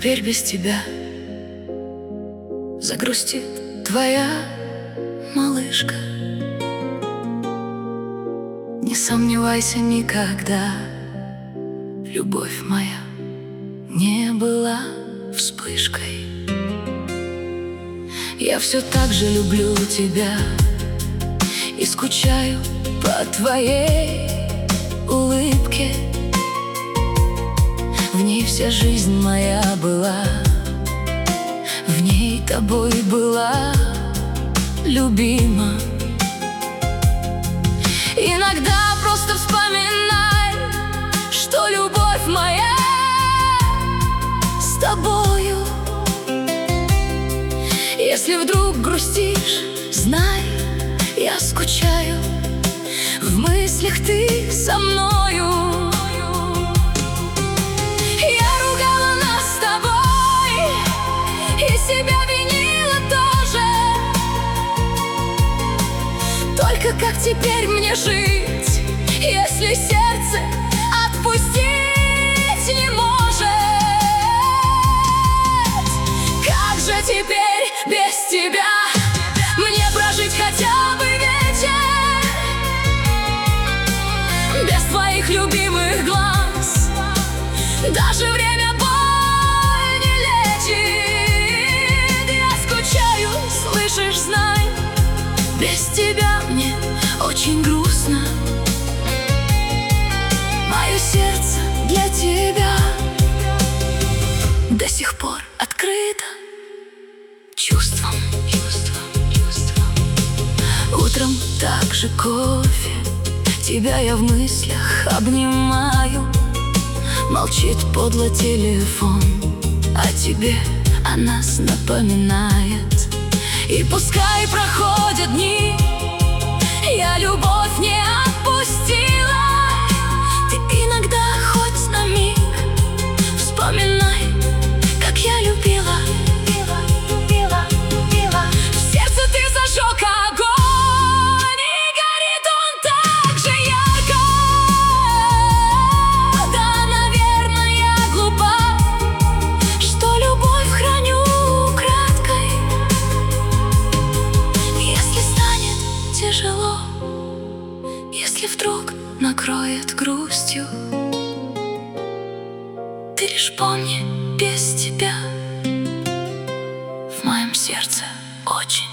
теперь без тебя загрустит твоя малышка. Не сомневайся никогда, любовь моя не была вспышкой. Я все так же люблю тебя и скучаю по твоей улыбке. В ней вся жизнь моя была, в ней тобой была любима. Иногда просто вспоминай, что любовь моя с тобою. Если вдруг грустишь, знай, я скучаю, в мыслях ты со мною. Я ругала нас с тобой и себя винила тоже. Только как теперь мне жить, если сердце отпустить не может? Как же теперь без тебя мне прожить хотя бы вечер? Без твоих любимых глаз даже время боль не лечит. Я скучаю, слышишь, знай, без тебя мне очень грустно. Мое сердце для тебя до сих пор открыто чувством. Утром также кофе, тебя я в мыслях обнимаю. Молчит подло телефон, о тебе о нас напоминает. И пускай проходят дни, я любовь не отпустила. Ты иногда хоть на миг вспоминай, как я любила. В сердце ты зажег огонь, и горит он так же ярко. Да, наверное, я глупа, что любовь храню украдкой. Если станет тяжело, если вдруг накроет грустью, ты лишь помни, без тебя в моем сердце очень